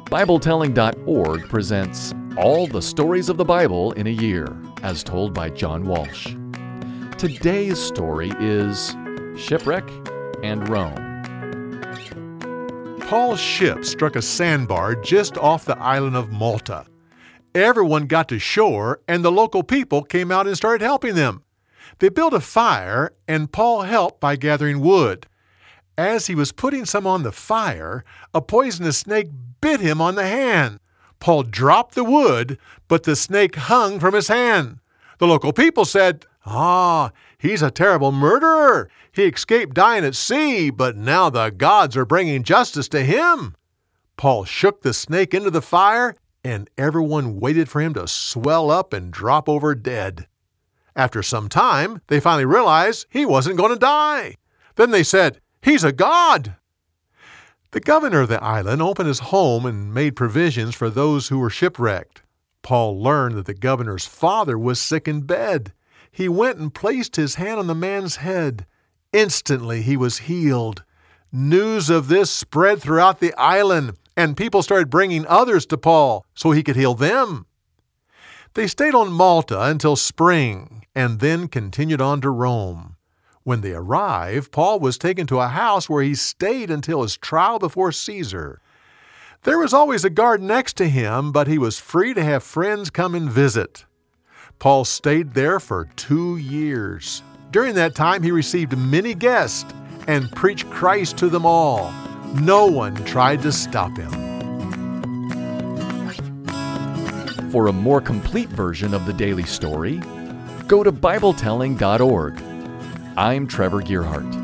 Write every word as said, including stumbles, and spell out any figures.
Bible Telling dot org presents All the Stories of the Bible in a Year, as told by John Walsh. Today's story is Shipwreck and Rome. Paul's ship struck a sandbar just off the island of Malta. Everyone got to shore, and the local people came out and started helping them. They built a fire, and Paul helped by gathering wood. As he was putting some on the fire, a poisonous snake bit him on the hand. Paul dropped the wood, but the snake hung from his hand. The local people said, "Ah, he's a terrible murderer. He escaped dying at sea, but now the gods are bringing justice to him." Paul shook the snake into the fire, and everyone waited for him to swell up and drop over dead. After some time, they finally realized he wasn't going to die. Then they said, "He's a god." The governor of the island opened his home and made provisions for those who were shipwrecked. Paul learned that the governor's father was sick in bed. He went and placed his hand on the man's head. Instantly he was healed. News of this spread throughout the island, and people started bringing others to Paul so he could heal them. They stayed on Malta until spring and then continued on to Rome. When they arrived, Paul was taken to a house where he stayed until his trial before Caesar. There was always a guard next to him, but he was free to have friends come and visit. Paul stayed there for two years. During that time, he received many guests and preached Christ to them all. No one tried to stop him. For a more complete version of the daily story, go to Bible Telling dot org. I'm Trevor Gearhart.